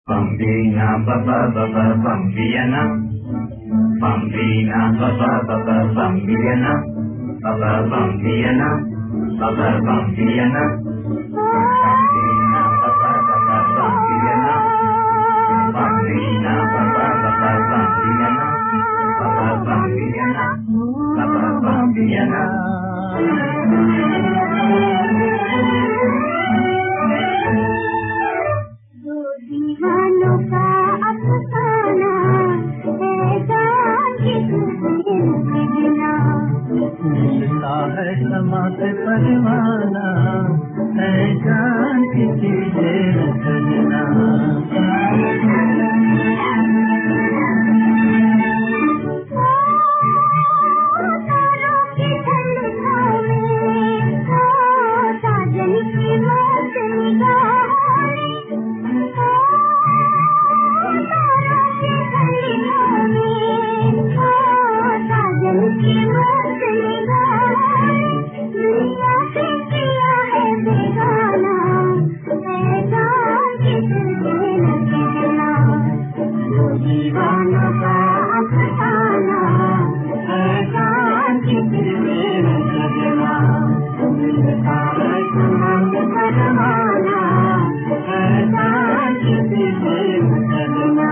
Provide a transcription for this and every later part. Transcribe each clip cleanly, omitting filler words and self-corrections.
Bambina baba baba bambiana, bambina baba baba bambiana, baba bambiana, baba bambiana, bambina baba baba bambiana, bambina baba baba bambiana, baba bambiana, baba bambiana. दीवानों का अफसाना है जान के तुझे बिना मिलता है समा से परवाना है जान की चीजें बिना साजन की मौत दीवानों का अफसाना है जान की दिल में सजना मिलता है सुमंग परवाना है जान की दिल में सजना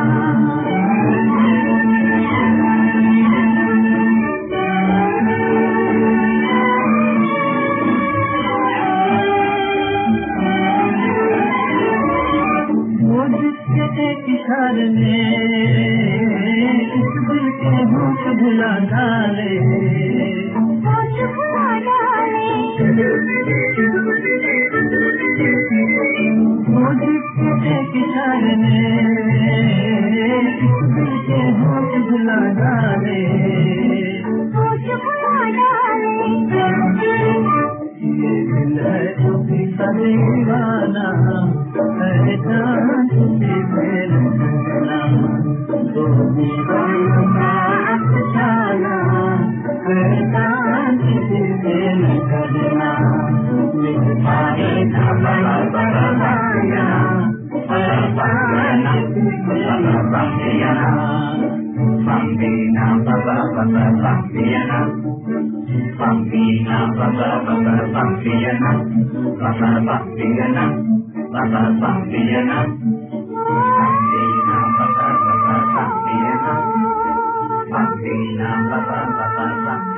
वो जिसके इशारे में इस दिल के होश भुला डाले वो जिसके इशारे में इस दिल के होश भुला डाले ये दिल है तो भी दीवाना है जान तुझे मेरा सजना तो दीवानों का अफसाना है जान तुझे मेरा सजना मिलता है बड़ा बड़ा बाया बड़ा Bambina baba baba bambiana, bambina baba baba bambiana, baba bambiana, baba bambiana, bambina baba baba bambiana, bambina baba baba bambiana.